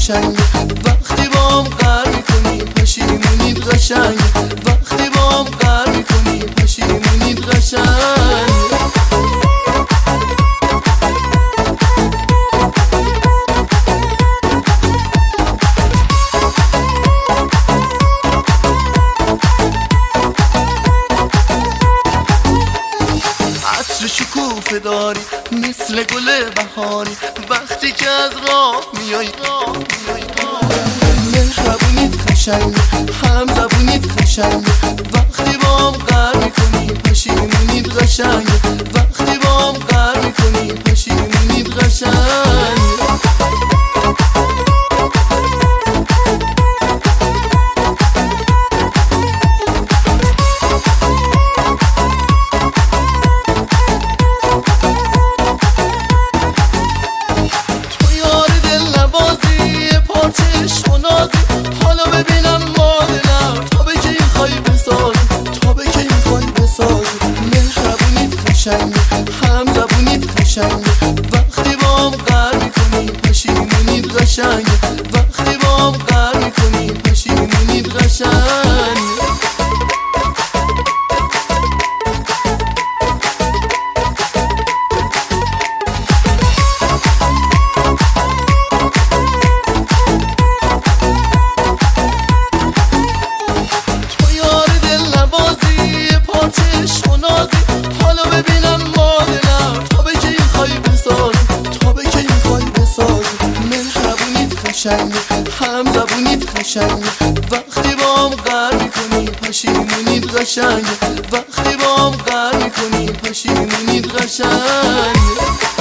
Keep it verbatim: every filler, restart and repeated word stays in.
قشنگ وقتی با هم قهر میکنی پشیمونید قشنگ وقتی با هم قهر میکنی پشیمونید قشنگ عطر شکوفه داری مثل گل بهاری وقتی که از راه میای مهربونید قشنگ هم زبونید قشنگ وقتی با هم قهر میکنی پشیمونید قشنگ وقتی با هم قهر میکنی پشیمونید قشنگ حالا ببینم مادرم تا به که میخوای بسازی تا به که میخوای بسازی مهربونید قشنگ هم زبونید قشنگ وقتی با هم قهر میکنی پشیمونید قشنگ وقتی با هم قهر میکنی پشیمونید قشنگ حالا ببینم مادرم تا به که میخوای بسازی تا به که میخوای بسازی مهربونید قشنگ هم زبونید قشنگ وقتی با هم قهر میکنی پشیمونید قشنگ وقتی با هم قهر میکنی پشیمونید قشنگ